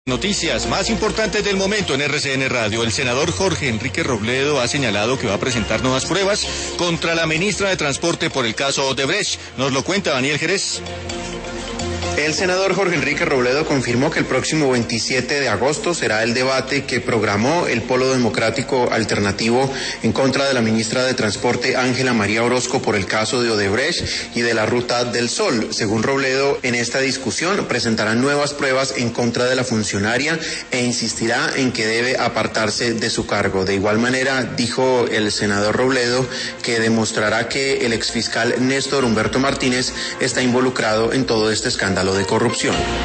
Noticias más importantes del momento en RCN Radio. El senador Jorge Enrique Robledo ha señalado que va a presentar nuevas pruebas contra la ministra de Transporte por el caso Odebrecht. Nos lo cuenta Daniel Jerez. El senador Jorge Enrique Robledo confirmó que el próximo 27 de agosto será el debate que programó el Polo Democrático Alternativo en contra de la ministra de Transporte Ángela María Orozco por el caso de Odebrecht y de la Ruta del Sol. Según Robledo, en esta discusión presentarán nuevas pruebas en contra de la funcionaria e insistirá en que debe apartarse de su cargo. De igual manera, dijo el senador Robledo que demostrará que el exfiscal Néstor Humberto Martínez está involucrado en todo este escándalo de corrupción.